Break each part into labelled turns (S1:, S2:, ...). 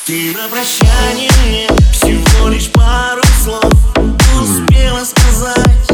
S1: Ты на прощание мне всего лишь пару слов успела сказать,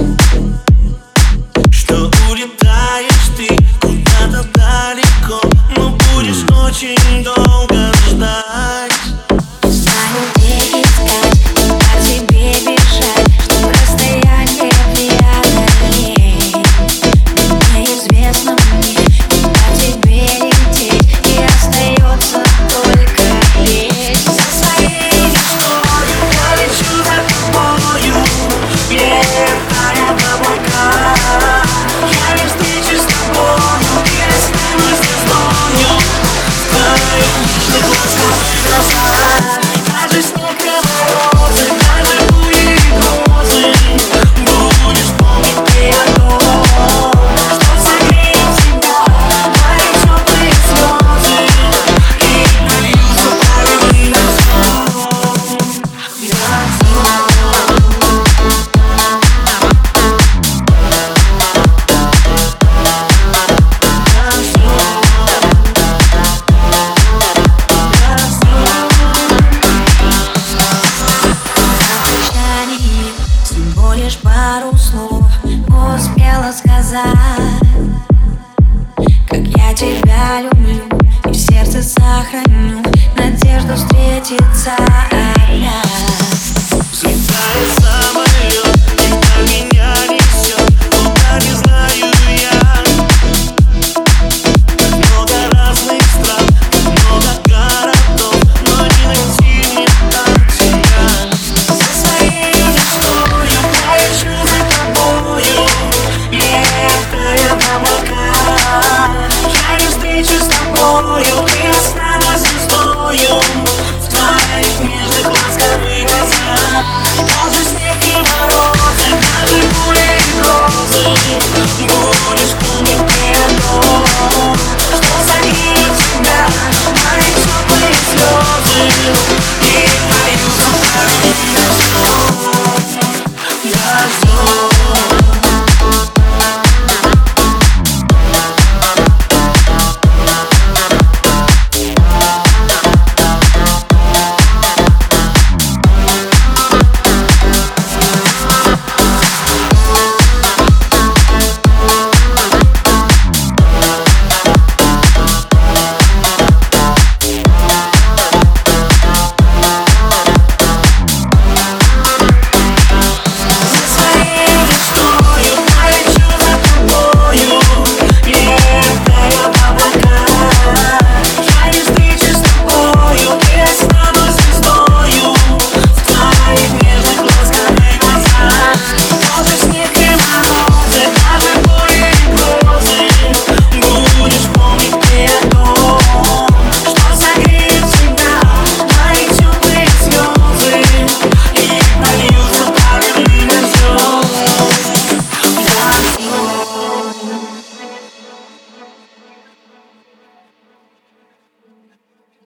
S1: что улетаешь ты куда-то далеко, но будешь очень долго ждать.
S2: Знаю, где искать, куда тебе бежать, чтоб расстояние преодолеть. Неизвестно мне, куда тебе лететь, и остается только лезть.
S1: За своей мечтой я лечу за тобою, летая в облака. Я не встречусь с тобою и останусь звездою в твоих нежных глазах. Даже снег и морозы, даже бури и грозы, будешь помнить ты о том, что согреет тебя мои теплые слезы и нальются правильный сон.
S2: Всего лишь пару слов успела сказать, как я тебя люблю и в сердце сохраню надежду встретиться опять.